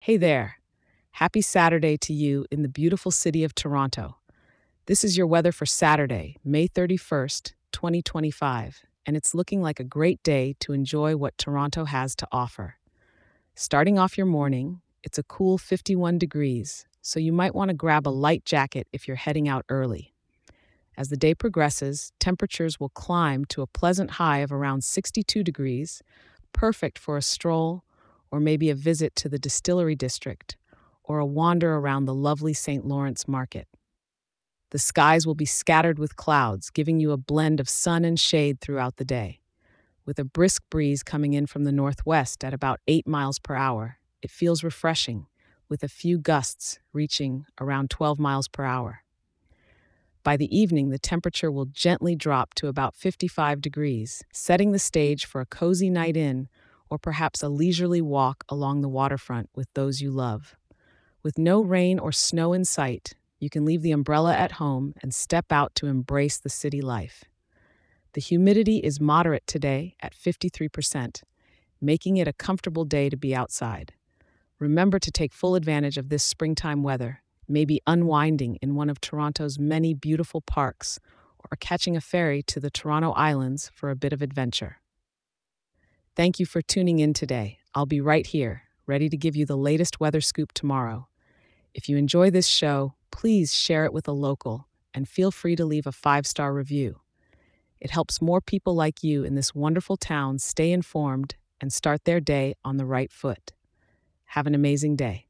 Hey there. Happy Saturday to you in the beautiful city of Toronto. This is your weather for Saturday, May 31st, 2025, and it's looking like a great day to enjoy what Toronto has to offer. Starting off your morning, it's a cool 51 degrees, so you might want to grab a light jacket if you're heading out early. As the day progresses, temperatures will climb to a pleasant high of around 62 degrees, perfect for a stroll or maybe a visit to the Distillery District or a wander around the lovely St. Lawrence Market. The skies will be scattered with clouds, giving you a blend of sun and shade throughout the day. With a brisk breeze coming in from the northwest at about 8 miles per hour, it feels refreshing, with a few gusts reaching around 12 miles per hour. By the evening, the temperature will gently drop to about 55 degrees, setting the stage for a cozy night in or perhaps a leisurely walk along the waterfront with those you love. With no rain or snow in sight, you can leave the umbrella at home and step out to embrace the city life. The humidity is moderate today at 53%, making it a comfortable day to be outside. Remember to take full advantage of this springtime weather, maybe unwinding in one of Toronto's many beautiful parks or catching a ferry to the Toronto Islands for a bit of adventure. Thank you for tuning in today. I'll be right here, ready to give you the latest weather scoop tomorrow. If you enjoy this show, please share it with a local and feel free to leave a 5-star review. It helps more people like you in this wonderful town stay informed and start their day on the right foot. Have an amazing day.